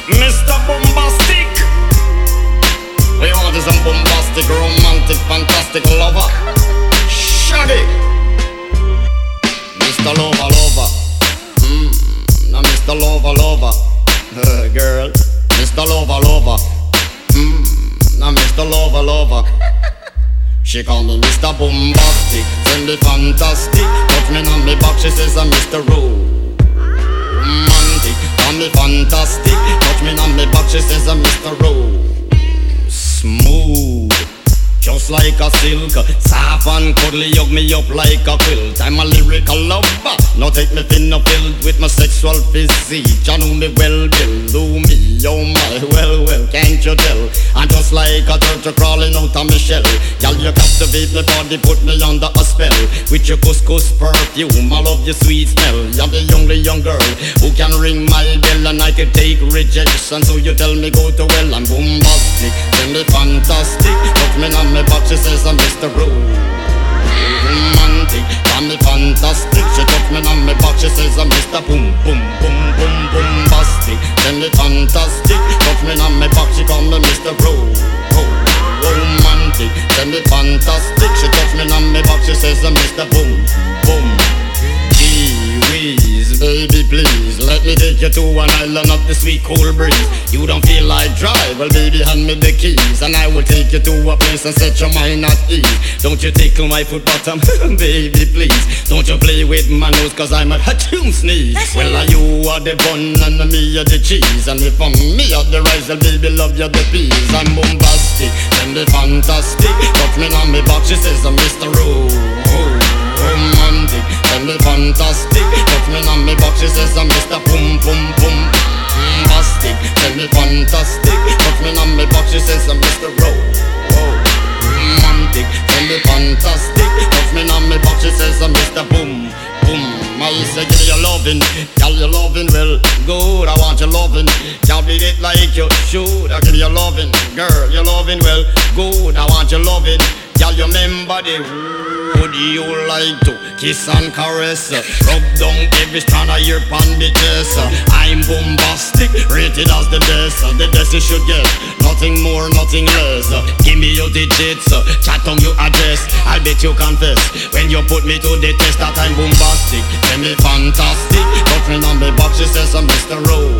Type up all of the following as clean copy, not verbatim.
Mr. Bombastic. We want is some bombastic, romantic, fantastic lover. Shaggy. Mr. Lover, lover. Now Mr. Lover, lover. Girl. Mr. Lover, lover. Now Mr. Lover, lover. She call me Mr. Bombastic, send me fantastic. Touch me on me back, she says I'm Mr. Romantic. Call me fantastic, touch me on me back, she says I'm Mr. Smooth, just like a silk. Soft and cuddly, hug me up like a quilt. I'm a lyrical lover, now take me thin or filled with my sexual physique. You know me well, Bill, do me, oh my, well, can't you tell? I'm just like a turtle crawling out of my shell. Y'all, you captivate me body, put me under a spell. With your couscous perfume, I love your sweet smell. You're the only young girl who can ring my bell, and I can take rejection. So you tell me go to well, I'm bombastic, tell me fantastic. Touch me on my back, she says I'm Mr. Romantic. Tell me fantastic, she touch me on my back, she says I'm Mr. Boom, boom, boom, boom, bombastic. Tell me fantastic, touch me on my back, she call me Mr. Romantic. Tell me fantastic, she touch me on my back, she says I'm Mr. Boom, boom. Gee whiz, baby please, let me take you to an island of the sweet cool breeze. You don't feel like drive, well baby hand me the keys, and I will take you to a place and set your mind at ease. Don't you tickle my foot bottom, baby please. Don't you play with my nose, cause I'm a hatchoon sneeze. Well you are the bun and me are the cheese, and if me are the rice, well baby love you the peas. I'm bombastic, then the fantastic. Touch me on me back, she says I'm Mr. Romantic, tell me fantastic. Touch me on me back, she says I'm Mr. Boom, boom, boom. Bombastic, tell me fantastic. Touch me on me back, she says I'm Mr. Romantic, tell me fantastic. Touch me on me back, she says I'm Mr. Boom, boom. I say give me your lovin', girl you lovin' well good. I want your lovin', can't beat it like you should. I give you your lovin', girl you lovin' well good. I want your lovin', girl you remember the would you like to kiss and caress? Rub down every strand of your bandages. I'm bombastic, rated as the best you should get. Nothing more, nothing less. Give me your digits, chat on your address. I'll bet you confess when you put me to the test that I'm bombastic. Tell me fantastic, touch me on the box, she says I'm Mr.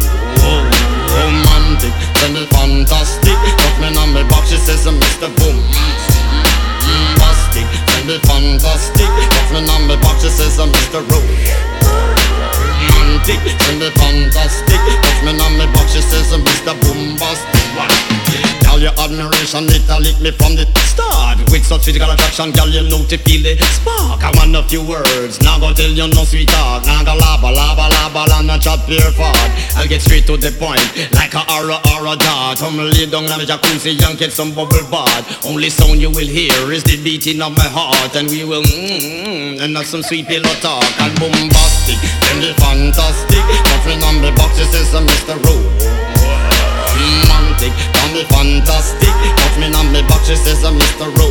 Romantic. Tell me fantastic, touch me on the box, she says I'm Mr. Bombastic. Tell me fantastic, touch me on the box, she says I'm Mr. Romantic. Tell me fantastic, touch me on the box, she says I'm Mr. Bombastic. Girl, your admiration, it lick me from the start. With such physical attraction, girl, you know to feel the spark. I want a few words, now go tell you no sweet talk. Now go laba, and not chat pure fart. I'll get straight to the point, like a aura dart. Come lay down on the jacuzzi and get some bubble bath. Only sound you will hear is the beating of my heart. And we will and not some sweet pillow talk. And bombastic, then the fantastic. Nothing on the box, it says I'm Mr. Romantic. Call me fantastic, touch me on me back, she says I'm Mr.